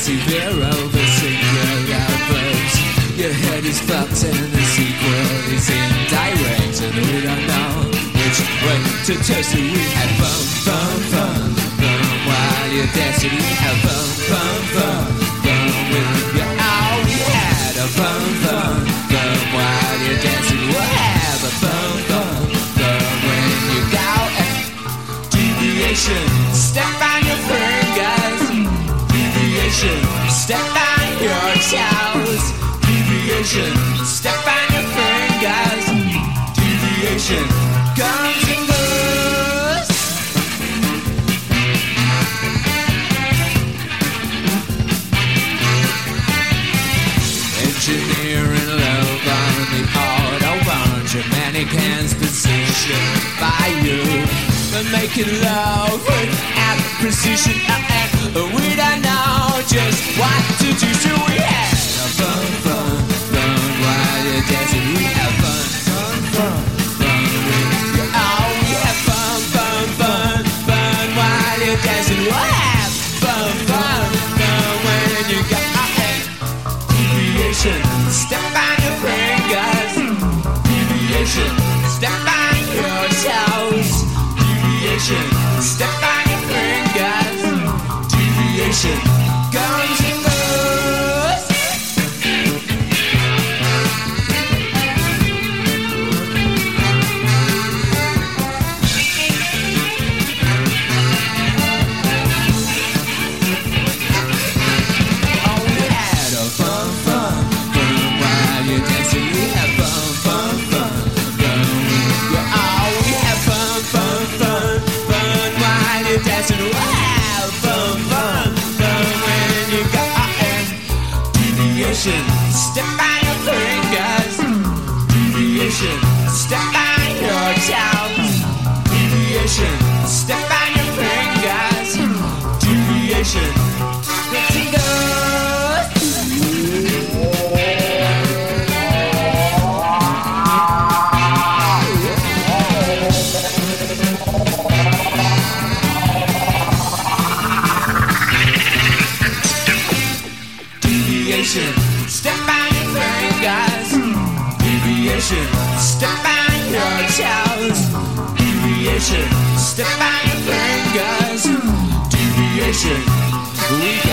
severe over single verbs. Your head is fucked and the sequel is indirect, and we don't know which way to test it. We had fun, fun, fun, fun while you're dancing. We had fun, fun, fun, fun with you. Oh, we had a fun, fun, fun while you're dancing. We'll have a fun, fun, fun when you go. Deviation, step on your fingers. Deviation, step on your toes. Deviation, step on your fingers. Deviation comes and goes. Engineering love on the Autobahn. Germanic hands position by you. We're making love without precision, and we don't know just what to do. So we have fun, fun, fun while you're dancing. We have fun, fun, fun, fun with you. Oh, we have fun, fun, fun, fun while you're dancing. We'll have fun, fun, fun when you got deviation. Step on your fingers. Deviation. Step on your toes. Deviation. Step on your fingers. Deviation comes and goes. Oh, we had a fun, fun, fun while you're dancing. We had fun, fun, fun, fun with you. Oh, we had fun, fun, fun, fun while you're dancing. Wow, fun, fun, fun when you got deviation. Step on your fingers. Deviation. Step on your toes. Deviation. Step on your fingers. Deviation. Let's go. Deviation, step on your fingers. Deviation, step on your toes. Deviation, step on your fingers. Deviation, we